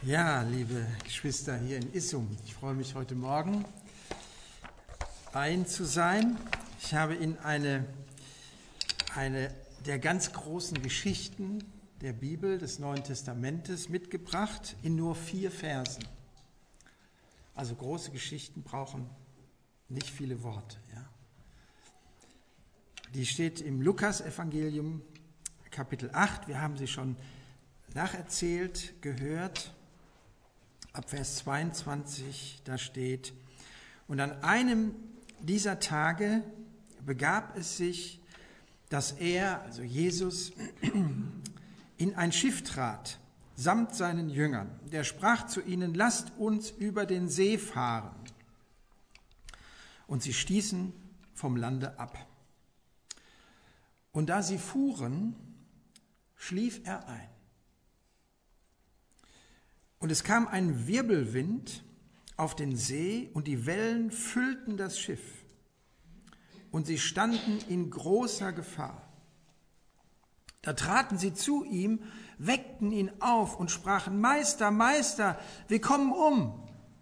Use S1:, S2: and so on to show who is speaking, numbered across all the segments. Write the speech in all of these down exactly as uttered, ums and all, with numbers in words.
S1: Ja, liebe Geschwister hier in Issum, ich freue mich heute Morgen bei Ihnen zu sein. Ich habe Ihnen eine, eine der ganz großen Geschichten der Bibel, des Neuen Testamentes, mitgebracht in nur vier Versen. Also große Geschichten brauchen nicht viele Worte. Ja. Die steht im Lukas-Evangelium, Kapitel acht. Wir haben sie schon nacherzählt, gehört. Ab Vers zweiundzwanzig, da steht: Und an einem dieser Tage begab es sich, dass er, also Jesus, in ein Schiff trat, samt seinen Jüngern. Der sprach zu ihnen: Lasst uns über den See fahren. Und sie stießen vom Lande ab. Und da sie fuhren, schlief er ein. Und es kam ein Wirbelwind auf den See, und die Wellen füllten das Schiff. Und sie standen in großer Gefahr. Da traten sie zu ihm, weckten ihn auf und sprachen: Meister, Meister, wir kommen um.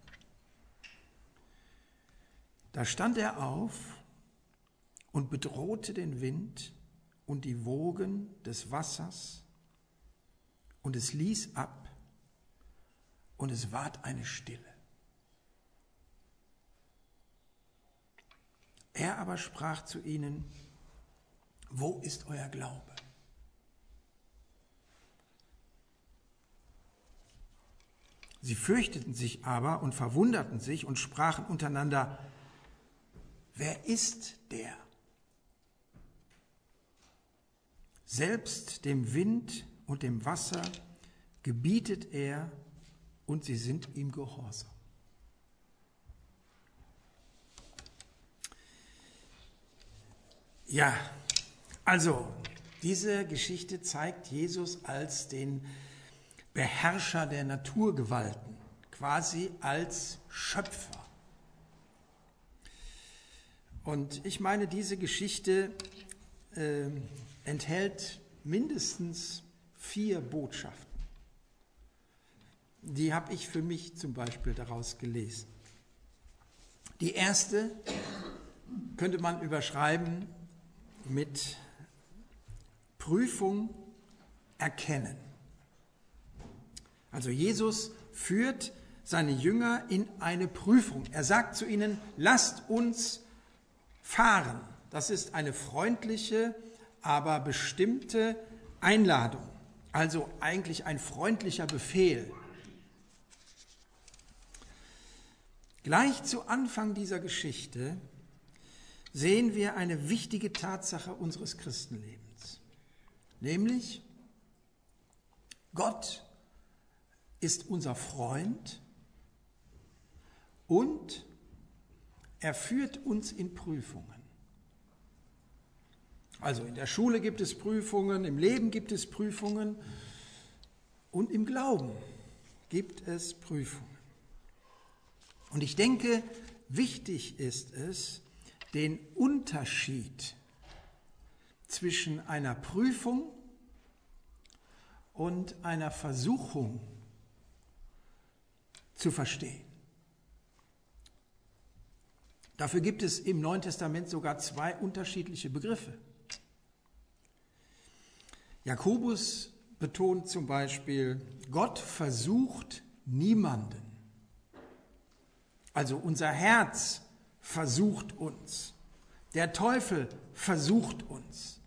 S1: Da stand er auf und bedrohte den Wind und die Wogen des Wassers, und es ließ ab. Und es ward eine Stille. Er aber sprach zu ihnen: Wo ist euer Glaube? Sie fürchteten sich aber und verwunderten sich und sprachen untereinander: Wer ist der? Selbst dem Wind und dem Wasser gebietet er, und sie sind ihm gehorsam. Ja, also diese Geschichte zeigt Jesus als den Beherrscher der Naturgewalten, quasi als Schöpfer. Und ich meine, diese Geschichte äh, enthält mindestens vier Botschaften. Die habe ich für mich zum Beispiel daraus gelesen. Die erste könnte man überschreiben mit Prüfung erkennen. Also Jesus führt seine Jünger in eine Prüfung. Er sagt zu ihnen: Lasst uns fahren. Das ist eine freundliche, aber bestimmte Einladung. Also eigentlich ein freundlicher Befehl. Gleich zu Anfang dieser Geschichte sehen wir eine wichtige Tatsache unseres Christenlebens, nämlich Gott ist unser Freund und er führt uns in Prüfungen. Also in der Schule gibt es Prüfungen, im Leben gibt es Prüfungen und im Glauben gibt es Prüfungen. Und ich denke, wichtig ist es, den Unterschied zwischen einer Prüfung und einer Versuchung zu verstehen. Dafür gibt es im Neuen Testament sogar zwei unterschiedliche Begriffe. Jakobus betont zum Beispiel: Gott versucht niemanden. Also unser Herz versucht uns. Der Teufel versucht uns.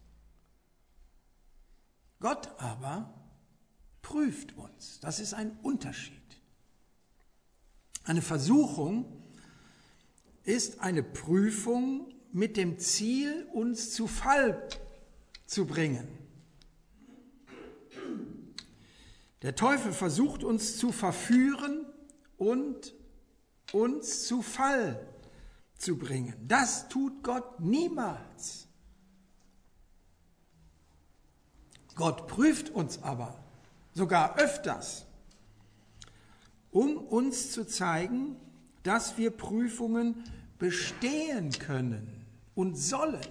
S1: Gott aber prüft uns. Das ist ein Unterschied. Eine Versuchung ist eine Prüfung mit dem Ziel, uns zu Fall zu bringen. Der Teufel versucht uns zu verführen und uns zu Fall zu bringen. Das tut Gott niemals. Gott prüft uns aber sogar öfters, um uns zu zeigen, dass wir Prüfungen bestehen können und sollen.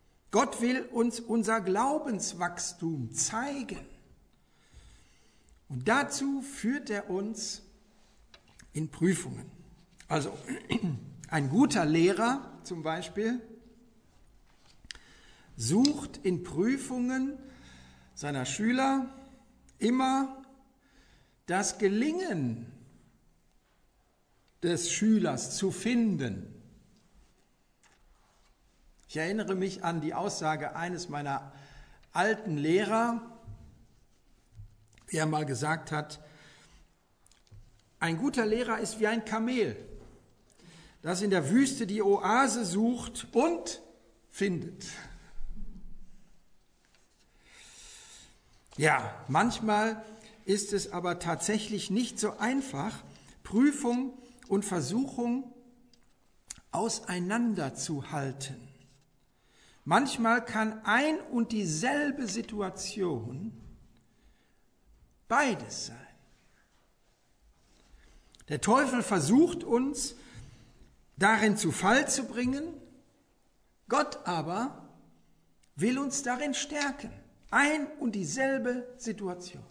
S1: Gott will uns unser Glaubenswachstum zeigen. Und dazu führt er uns in Prüfungen. Also ein guter Lehrer zum Beispiel sucht in Prüfungen seiner Schüler immer das Gelingen des Schülers zu finden. Ich erinnere mich an die Aussage eines meiner alten Lehrer, wie er mal gesagt hat, ein guter Lehrer ist wie ein Kamel, das in der Wüste die Oase sucht und findet. Ja, manchmal ist es aber tatsächlich nicht so einfach, Prüfung und Versuchung auseinanderzuhalten. Manchmal kann ein und dieselbe Situation beides sein. Der Teufel versucht uns, darin zu Fall zu bringen, Gott aber will uns darin stärken. Ein und dieselbe Situation.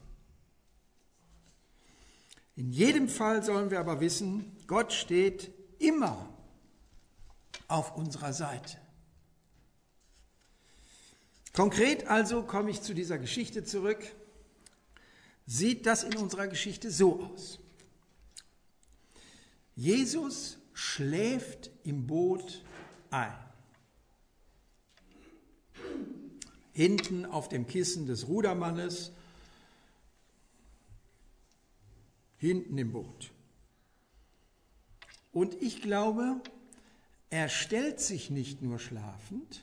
S1: In jedem Fall sollen wir aber wissen, Gott steht immer auf unserer Seite. Konkret also komme ich zu dieser Geschichte zurück. Sieht das in unserer Geschichte so aus. Jesus schläft im Boot ein. Hinten auf dem Kissen des Rudermannes, hinten im Boot. Und ich glaube, er stellt sich nicht nur schlafend,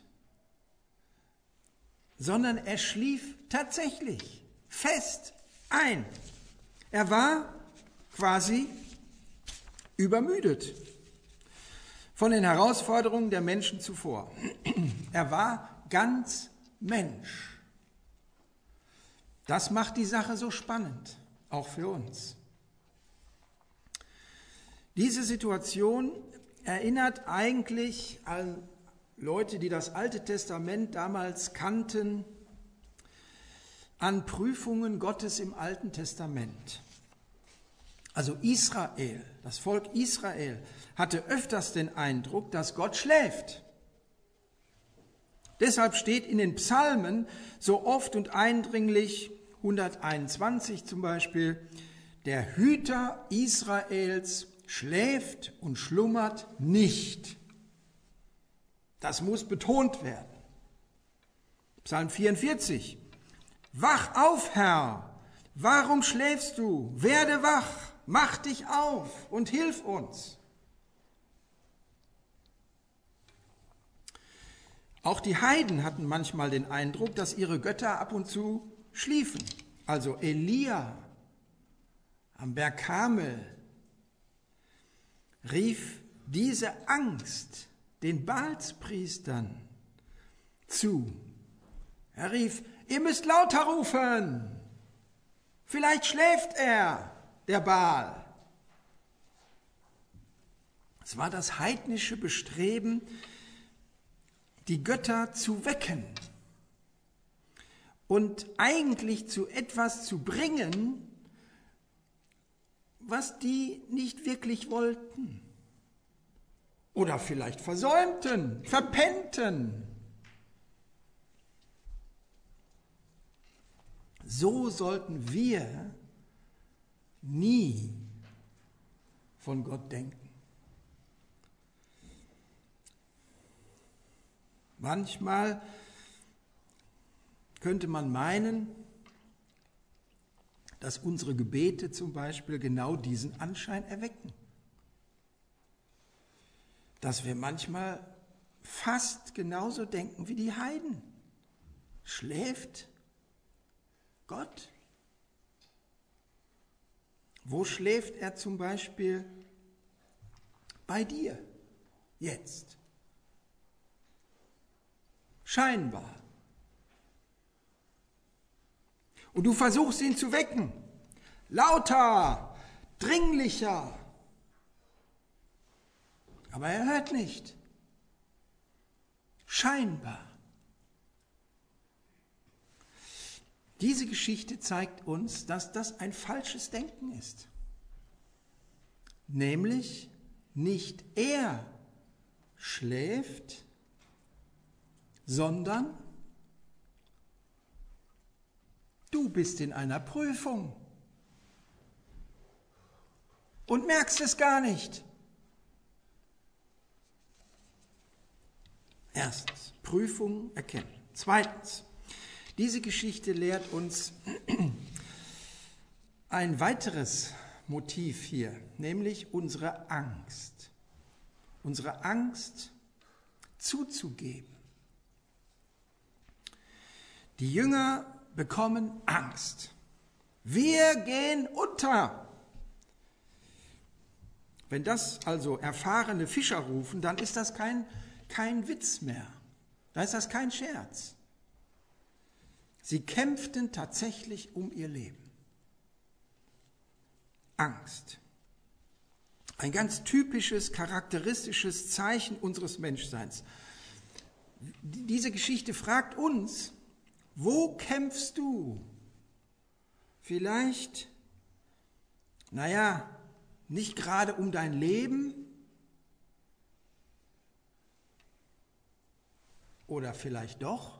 S1: sondern er schlief tatsächlich fest ein. Er war quasi übermüdet von den Herausforderungen der Menschen zuvor. Er war ganz Mensch. Das macht die Sache so spannend, auch für uns. Diese Situation erinnert eigentlich an Leute, die das Alte Testament damals kannten, an Prüfungen Gottes im Alten Testament. Also Israel, das Volk Israel, hatte öfters den Eindruck, dass Gott schläft. Deshalb steht in den Psalmen so oft und eindringlich, hunderteinundzwanzig zum Beispiel, der Hüter Israels schläft und schlummert nicht. Das muss betont werden. Psalm vierundvierzig. Wach auf, Herr! Warum schläfst du? Werde wach, mach dich auf und hilf uns. Auch die Heiden hatten manchmal den Eindruck, dass ihre Götter ab und zu schliefen. Also Elia am Berg Karmel rief diese Angst den Baalspriestern zu. Er rief, ihr müsst lauter rufen. Vielleicht schläft er, der Baal. Es war das heidnische Bestreben, die Götter zu wecken und eigentlich zu etwas zu bringen, was die nicht wirklich wollten oder vielleicht versäumten, verpennten. So sollten wir nie von Gott denken. Manchmal könnte man meinen, dass unsere Gebete zum Beispiel genau diesen Anschein erwecken. Dass wir manchmal fast genauso denken wie die Heiden. Schläft Gott? Wo schläft er zum Beispiel bei dir jetzt? Scheinbar. Und du versuchst ihn zu wecken. Lauter, dringlicher. Aber er hört nicht. Scheinbar. Diese Geschichte zeigt uns, dass das ein falsches Denken ist. Nämlich nicht er schläft, sondern du bist in einer Prüfung und merkst es gar nicht. Erstens, Prüfung erkennen. Zweitens, diese Geschichte lehrt uns ein weiteres Motiv hier, nämlich unsere Angst. Unsere Angst zuzugeben. Die Jünger bekommen Angst. Wir gehen unter. Wenn das also erfahrene Fischer rufen, dann ist das kein, kein Witz mehr. Dann ist das kein Scherz. Sie kämpften tatsächlich um ihr Leben. Angst. Ein ganz typisches, charakteristisches Zeichen unseres Menschseins. Diese Geschichte fragt uns, wo kämpfst du? Vielleicht, naja, nicht gerade um dein Leben oder vielleicht doch?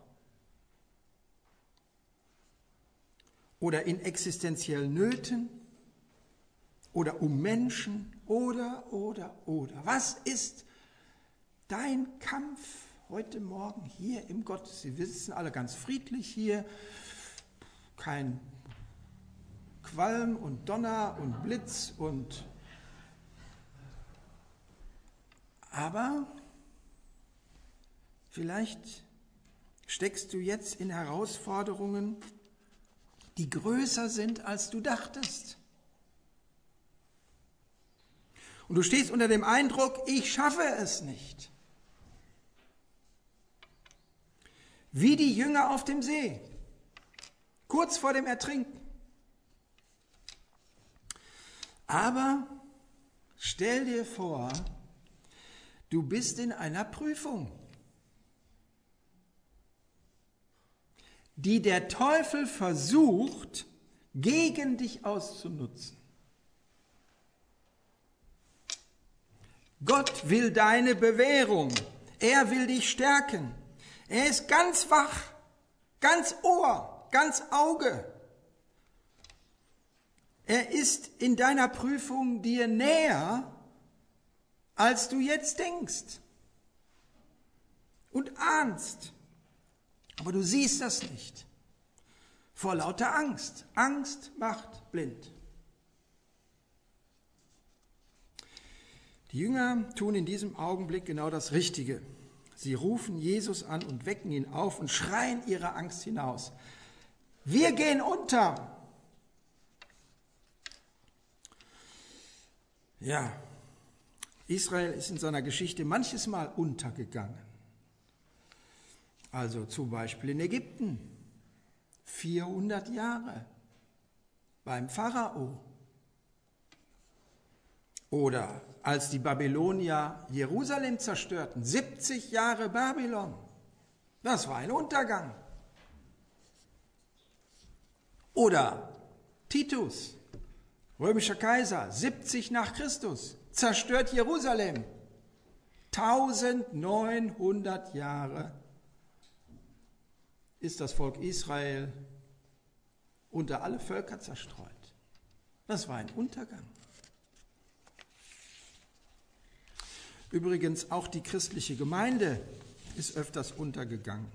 S1: Oder in existenziellen Nöten? Oder um Menschen? Oder, oder, oder. Was ist dein Kampf heute Morgen hier im Gottesdienst? Wir sitzen alle ganz friedlich hier. Kein Qualm und Donner und Blitz und... Aber vielleicht steckst du jetzt in Herausforderungen, die größer sind, als du dachtest. Und du stehst unter dem Eindruck, ich schaffe es nicht. Wie die Jünger auf dem See, kurz vor dem Ertrinken. Aber stell dir vor, du bist in einer Prüfung, die der Teufel versucht, gegen dich auszunutzen. Gott will deine Bewährung. Er will dich stärken. Er ist ganz wach, ganz Ohr, ganz Auge. Er ist in deiner Prüfung dir näher, als du jetzt denkst und ahnst. Aber du siehst das nicht. Vor lauter Angst. Angst macht blind. Die Jünger tun in diesem Augenblick genau das Richtige. Sie rufen Jesus an und wecken ihn auf und schreien ihre Angst hinaus. Wir gehen unter. Ja, Israel ist in seiner Geschichte manches Mal untergegangen. Also zum Beispiel in Ägypten, vierhundert Jahre beim Pharao. Oder als die Babylonier Jerusalem zerstörten, siebzig Jahre Babylon. Das war ein Untergang. Oder Titus, römischer Kaiser, siebzig nach Christus, zerstört Jerusalem. neunzehnhundert Jahre ist das Volk Israel unter alle Völker zerstreut. Das war ein Untergang. Übrigens auch die christliche Gemeinde ist öfters untergegangen.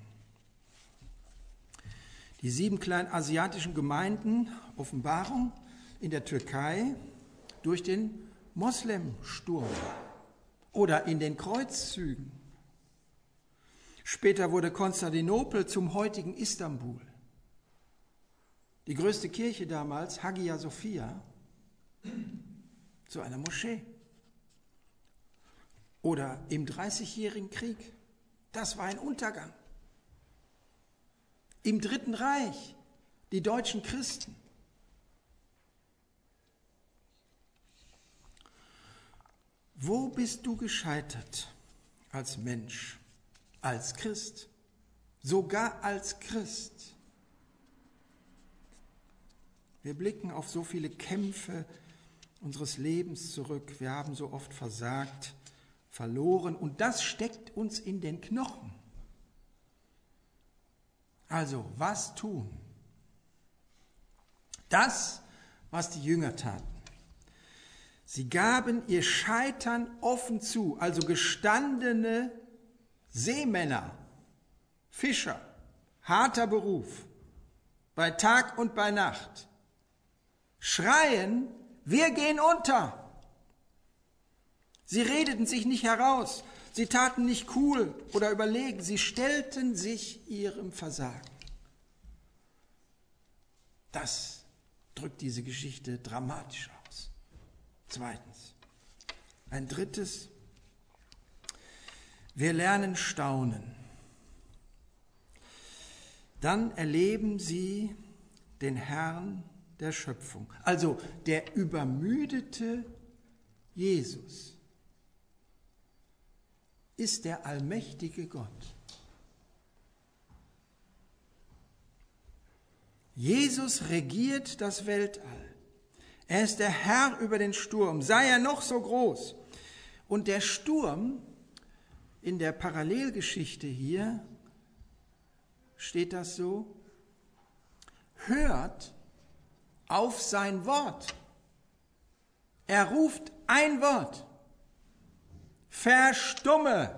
S1: Die sieben kleinen asiatischen Gemeinden, Offenbarung in der Türkei durch den Moslemsturm oder in den Kreuzzügen. Später wurde Konstantinopel zum heutigen Istanbul. Die größte Kirche damals, Hagia Sophia, zu einer Moschee. Oder im Dreißigjährigen Krieg, das war ein Untergang. Im Dritten Reich, die deutschen Christen. Wo bist du gescheitert als Mensch, als Christ, sogar als Christ? Wir blicken auf so viele Kämpfe unseres Lebens zurück. Wir haben so oft versagt, verloren und das steckt uns in den Knochen. Also, was tun? Das, was die Jünger taten. Sie gaben ihr Scheitern offen zu, also gestandene Seemänner, Fischer, harter Beruf, bei Tag und bei Nacht, schreien, wir gehen unter. Sie redeten sich nicht heraus, sie taten nicht cool oder überlegen, sie stellten sich ihrem Versagen. Das drückt diese Geschichte dramatisch aus. Zweitens. Ein drittes. Wir lernen staunen. Dann erleben sie den Herrn der Schöpfung. Also der übermüdete Jesus ist der allmächtige Gott. Jesus regiert das Weltall. Er ist der Herr über den Sturm, sei er noch so groß. Und der Sturm, in der Parallelgeschichte hier steht das so, hört auf sein Wort. Er ruft ein Wort. Verstumme.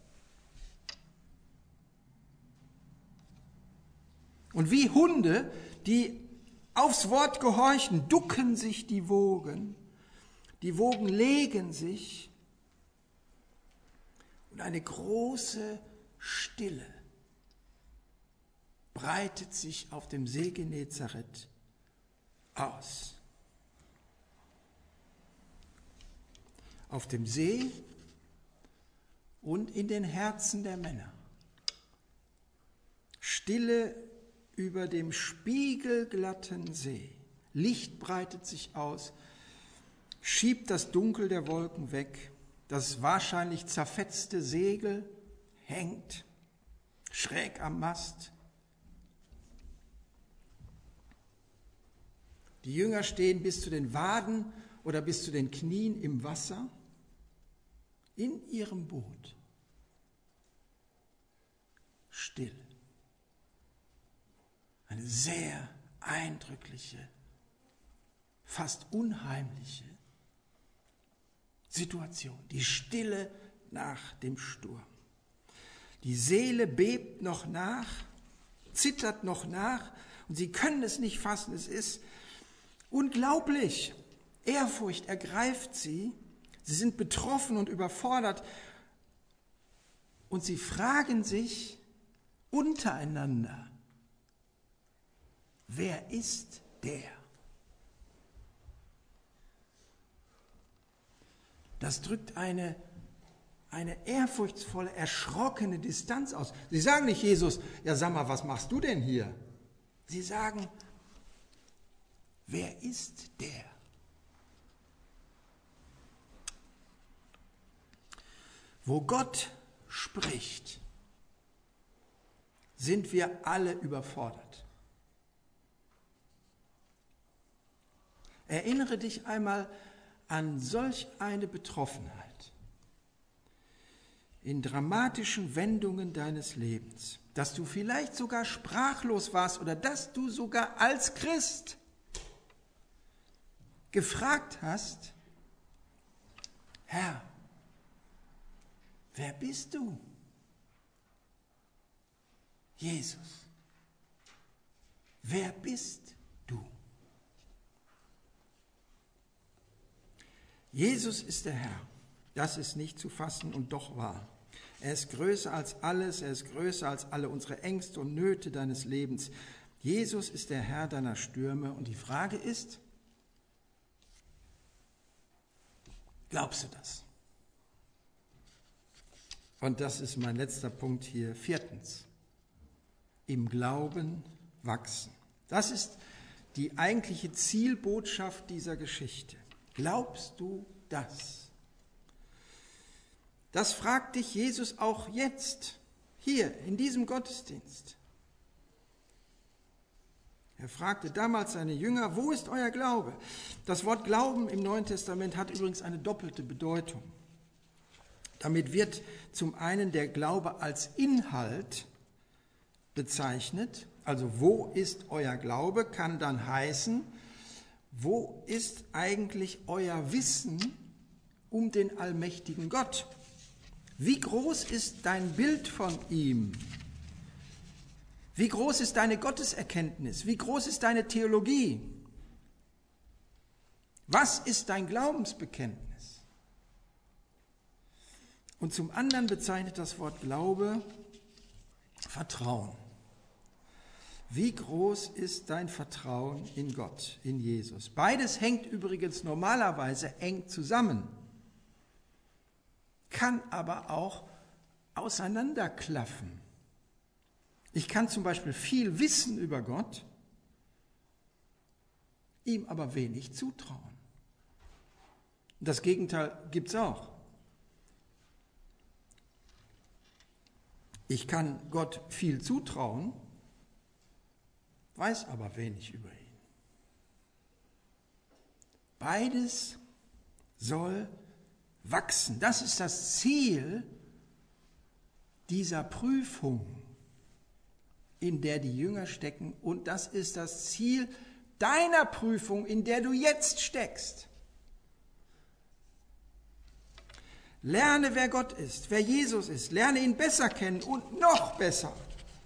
S1: Und wie Hunde, die aufs Wort gehorchen, ducken sich die Wogen. Die Wogen legen sich und eine große Stille breitet sich auf dem See Genezareth aus. Auf dem See und in den Herzen der Männer. Stille über dem spiegelglatten See. Licht breitet sich aus, schiebt das Dunkel der Wolken weg. Das wahrscheinlich zerfetzte Segel hängt schräg am Mast. Die Jünger stehen bis zu den Waden oder bis zu den Knien im Wasser in ihrem Boot. Still. Eine sehr eindrückliche, fast unheimliche Situation. Die Stille nach dem Sturm. Die Seele bebt noch nach, zittert noch nach und sie können es nicht fassen. Es ist unglaublich. Ehrfurcht ergreift sie. Sie sind betroffen und überfordert und sie fragen sich untereinander, wer ist der? Das drückt eine, eine ehrfurchtsvolle, erschrockene Distanz aus. Sie sagen nicht Jesus, ja sag mal, was machst du denn hier? Sie sagen, wer ist der? Wo Gott spricht, sind wir alle überfordert. Erinnere dich einmal an solch eine Betroffenheit in dramatischen Wendungen deines Lebens, dass du vielleicht sogar sprachlos warst oder dass du sogar als Christ gefragt hast, Herr, wer bist du? Jesus, wer bist du? Jesus ist der Herr. Das ist nicht zu fassen und doch wahr. Er ist größer als alles, er ist größer als alle unsere Ängste und Nöte deines Lebens. Jesus ist der Herr deiner Stürme und die Frage ist, glaubst du das? Und das ist mein letzter Punkt hier. Viertens, im Glauben wachsen. Das ist die eigentliche Zielbotschaft dieser Geschichte. Glaubst du das? Das fragt dich Jesus auch jetzt, hier in diesem Gottesdienst. Er fragte damals seine Jünger, wo ist euer Glaube? Das Wort Glauben im Neuen Testament hat übrigens eine doppelte Bedeutung. Damit wird zum einen der Glaube als Inhalt bezeichnet, also wo ist euer Glaube, kann dann heißen, wo ist eigentlich euer Wissen um den allmächtigen Gott? Wie groß ist dein Bild von ihm? Wie groß ist deine Gotteserkenntnis? Wie groß ist deine Theologie? Was ist dein Glaubensbekenntnis? Und zum anderen bezeichnet das Wort Glaube Vertrauen. Wie groß ist dein Vertrauen in Gott, in Jesus? Beides hängt übrigens normalerweise eng zusammen, kann aber auch auseinanderklaffen. Ich kann zum Beispiel viel wissen über Gott, ihm aber wenig zutrauen. Das Gegenteil gibt es auch. Ich kann Gott viel zutrauen, weiß aber wenig über ihn. Beides soll wachsen. Das ist das Ziel dieser Prüfung, in der die Jünger stecken. Und das ist das Ziel deiner Prüfung, in der du jetzt steckst. Lerne, wer Gott ist, wer Jesus ist. Lerne ihn besser kennen und noch besser.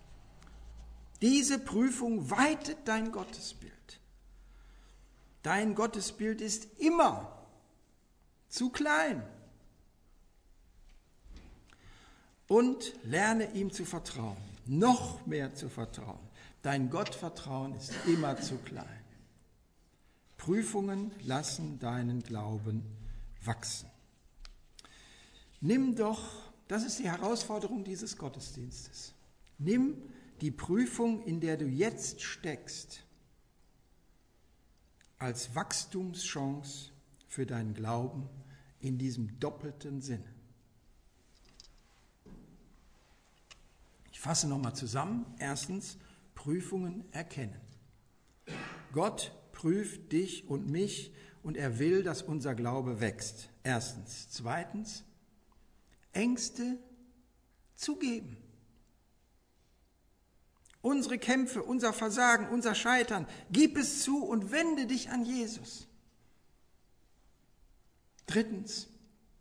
S1: Diese Prüfung weitet dein Gottesbild. Dein Gottesbild ist immer zu klein. Und lerne ihm zu vertrauen, noch mehr zu vertrauen. Dein Gottvertrauen ist immer zu klein. Prüfungen lassen deinen Glauben wachsen. Nimm doch, das ist die Herausforderung dieses Gottesdienstes, nimm die Prüfung, in der du jetzt steckst, als Wachstumschance für deinen Glauben in diesem doppelten Sinne. Ich fasse nochmal zusammen. Erstens, Prüfungen erkennen. Gott prüft dich und mich und er will, dass unser Glaube wächst. Erstens. Zweitens, Ängste zugeben. Unsere Kämpfe, unser Versagen, unser Scheitern, gib es zu und wende dich an Jesus. Drittens,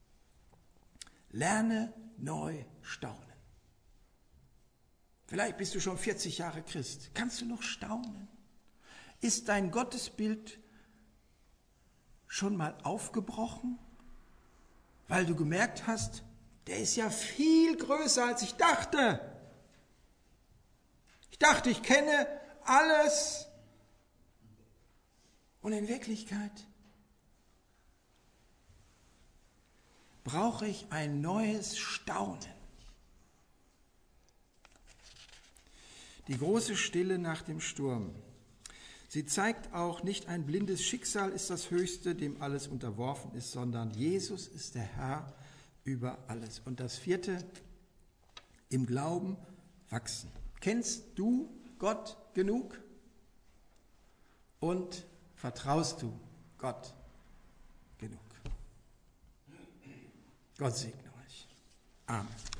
S1: lerne neu staunen. Vielleicht bist du schon vierzig Jahre Christ. Kannst du noch staunen? Ist dein Gottesbild schon mal aufgebrochen, weil du gemerkt hast, der ist ja viel größer, als ich dachte. Ich dachte, ich kenne alles. Und in Wirklichkeit brauche ich ein neues Staunen. Die große Stille nach dem Sturm. Sie zeigt auch, nicht ein blindes Schicksal ist das Höchste, dem alles unterworfen ist, sondern Jesus ist der Herr über alles. Und das vierte, im Glauben wachsen. Kennst du Gott genug? Und vertraust du Gott genug? Gott segne euch. Amen.